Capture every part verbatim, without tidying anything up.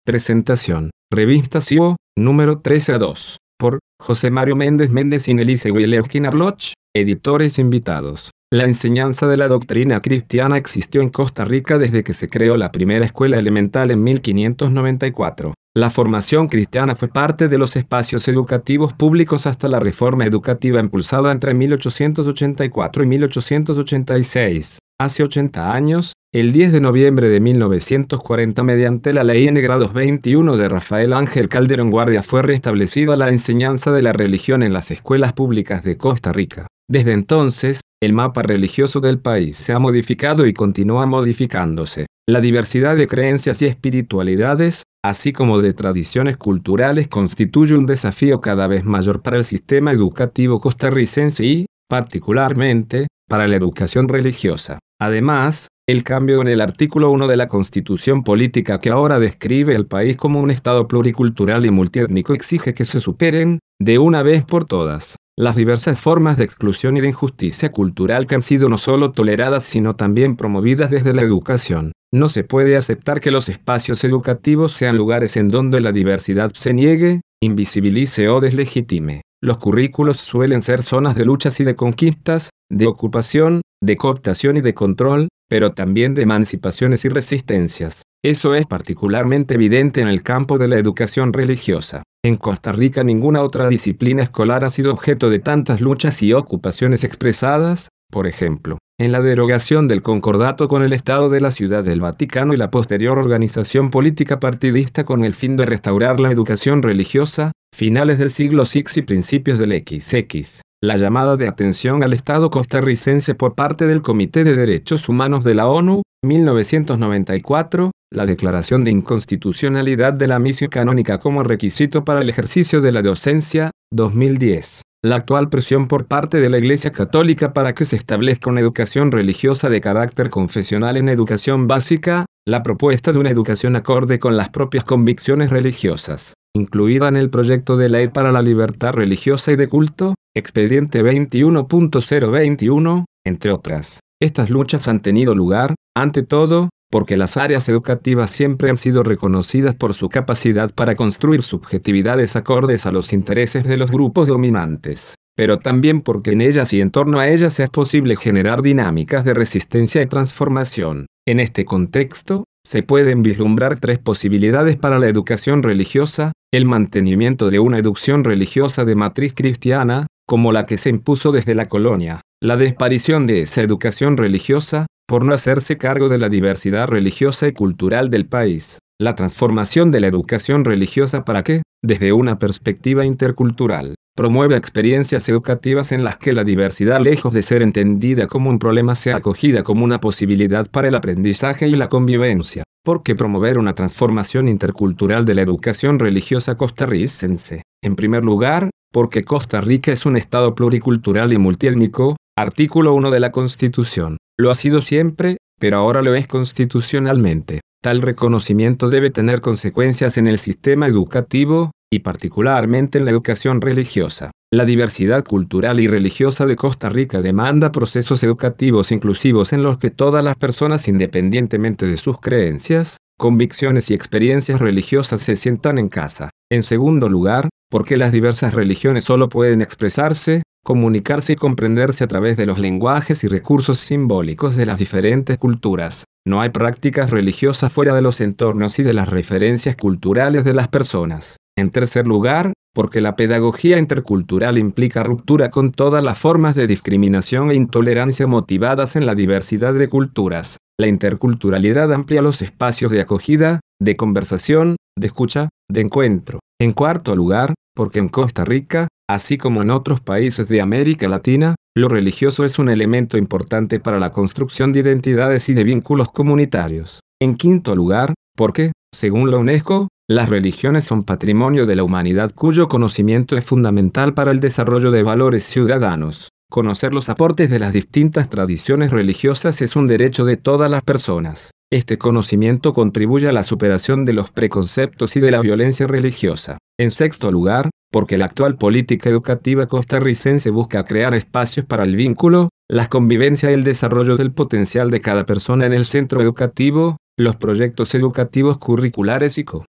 Presentación. Revista C I O, número trece a dos. Por José Mario Méndez Méndez y Nelise Wilewkin Arloch, editores invitados. La enseñanza de la doctrina cristiana existió en Costa Rica desde que se creó la primera escuela elemental en mil quinientos noventa y cuatro. La formación cristiana fue parte de los espacios educativos públicos hasta la reforma educativa impulsada entre mil ochocientos ochenta y cuatro y mil ochocientos ochenta y seis. Hace ochenta años, el diez de noviembre de mil novecientos cuarenta, mediante la Ley N Grados veintiuno de Rafael Ángel Calderón Guardia, fue restablecida la enseñanza de la religión en las escuelas públicas de Costa Rica. Desde entonces, el mapa religioso del país se ha modificado y continúa modificándose. La diversidad de creencias y espiritualidades, así como de tradiciones culturales, constituye un desafío cada vez mayor para el sistema educativo costarricense y, particularmente, para la educación religiosa. Además, el cambio en el artículo uno de la Constitución Política, que ahora describe el país como un Estado pluricultural y multiétnico, exige que se superen, de una vez por todas, las diversas formas de exclusión y de injusticia cultural que han sido no solo toleradas sino también promovidas desde la educación. No se puede aceptar que los espacios educativos sean lugares en donde la diversidad se niegue, invisibilice o deslegitime. Los currículos suelen ser zonas de luchas y de conquistas, de ocupación, de cooptación y de control, pero también de emancipaciones y resistencias. Eso es particularmente evidente en el campo de la educación religiosa. En Costa Rica ninguna otra disciplina escolar ha sido objeto de tantas luchas y ocupaciones expresadas, por ejemplo, en la derogación del concordato con el Estado de la Ciudad del Vaticano y la posterior organización política partidista con el fin de restaurar la educación religiosa, finales del siglo sexto y principios del equis equis. La llamada de atención al Estado costarricense por parte del Comité de Derechos Humanos de la ONU, mil novecientos noventa y cuatro, la declaración de inconstitucionalidad de la misión canónica como requisito para el ejercicio de la docencia, dos mil diez. La actual presión por parte de la Iglesia Católica para que se establezca una educación religiosa de carácter confesional en educación básica, la propuesta de una educación acorde con las propias convicciones religiosas, incluida en el proyecto de ley para la libertad religiosa y de culto, expediente veintiuno punto cero veintiuno, entre otras. Estas luchas han tenido lugar, ante todo, porque las áreas educativas siempre han sido reconocidas por su capacidad para construir subjetividades acordes a los intereses de los grupos dominantes, pero también porque en ellas y en torno a ellas es posible generar dinámicas de resistencia y transformación. En este contexto, se pueden vislumbrar tres posibilidades para la educación religiosa: el mantenimiento de una educación religiosa de matriz cristiana, como la que se impuso desde la colonia, la desaparición de esa educación religiosa, por no hacerse cargo de la diversidad religiosa y cultural del país, la transformación de la educación religiosa para que, desde una perspectiva intercultural, promueva experiencias educativas en las que la diversidad, lejos de ser entendida como un problema, sea acogida como una posibilidad para el aprendizaje y la convivencia. ¿Por qué promover una transformación intercultural de la educación religiosa costarricense? En primer lugar, porque Costa Rica es un Estado pluricultural y multiétnico, artículo uno de la Constitución. Lo ha sido siempre, pero ahora lo es constitucionalmente. Tal reconocimiento debe tener consecuencias en el sistema educativo, y particularmente en la educación religiosa. La diversidad cultural y religiosa de Costa Rica demanda procesos educativos inclusivos en los que todas las personas, independientemente de sus creencias, convicciones y experiencias religiosas, se sientan en casa. En segundo lugar, porque las diversas religiones solo pueden expresarse, comunicarse y comprenderse a través de los lenguajes y recursos simbólicos de las diferentes culturas. No hay prácticas religiosas fuera de los entornos y de las referencias culturales de las personas. En tercer lugar, porque la pedagogía intercultural implica ruptura con todas las formas de discriminación e intolerancia motivadas en la diversidad de culturas. La interculturalidad amplía los espacios de acogida, de conversación, de escucha, de encuentro. En cuarto lugar, porque en Costa Rica, así como en otros países de América Latina, lo religioso es un elemento importante para la construcción de identidades y de vínculos comunitarios. En quinto lugar, porque, según la UNESCO, las religiones son patrimonio de la humanidad cuyo conocimiento es fundamental para el desarrollo de valores ciudadanos. Conocer los aportes de las distintas tradiciones religiosas es un derecho de todas las personas. Este conocimiento contribuye a la superación de los preconceptos y de la violencia religiosa. En sexto lugar, porque la actual política educativa costarricense busca crear espacios para el vínculo, la convivencia y el desarrollo del potencial de cada persona en el centro educativo, los proyectos educativos curriculares y co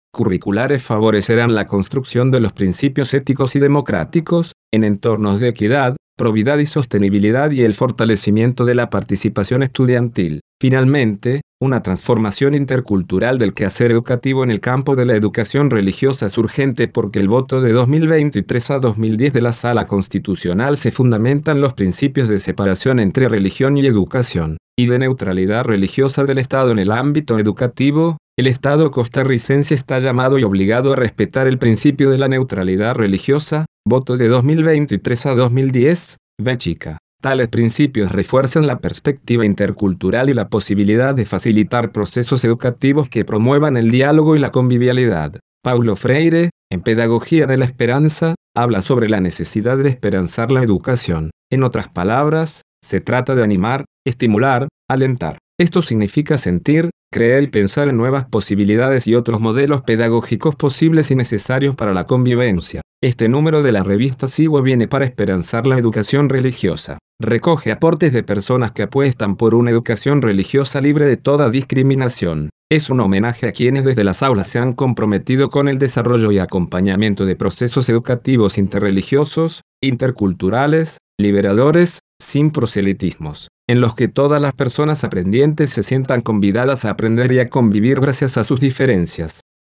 curriculares favorecerán la construcción de los principios éticos y democráticos, en entornos de equidad, probidad y sostenibilidad y el fortalecimiento de la participación estudiantil. Finalmente, una transformación intercultural del quehacer educativo en el campo de la educación religiosa es urgente porque el voto de dos mil veintitrés a dos mil diez de la Sala Constitucional se fundamenta en los principios de separación entre religión y educación, y de neutralidad religiosa del Estado en el ámbito educativo. El Estado costarricense está llamado y obligado a respetar el principio de la neutralidad religiosa, voto de dos mil veintitrés a dos mil diez, B chica. Tales principios refuerzan la perspectiva intercultural y la posibilidad de facilitar procesos educativos que promuevan el diálogo y la convivialidad. Paulo Freire, en Pedagogía de la Esperanza, habla sobre la necesidad de esperanzar la educación. En otras palabras, se trata de animar, estimular, alentar. Esto significa sentir, creer y pensar en nuevas posibilidades y otros modelos pedagógicos posibles y necesarios para la convivencia. Este número de la revista SIGUE viene para esperanzar la educación religiosa. Recoge aportes de personas que apuestan por una educación religiosa libre de toda discriminación. Es un homenaje a quienes desde las aulas se han comprometido con el desarrollo y acompañamiento de procesos educativos interreligiosos, interculturales, liberadores, sin proselitismos, en los que todas las personas aprendientes se sientan convidadas a aprender y a convivir gracias a sus diferencias.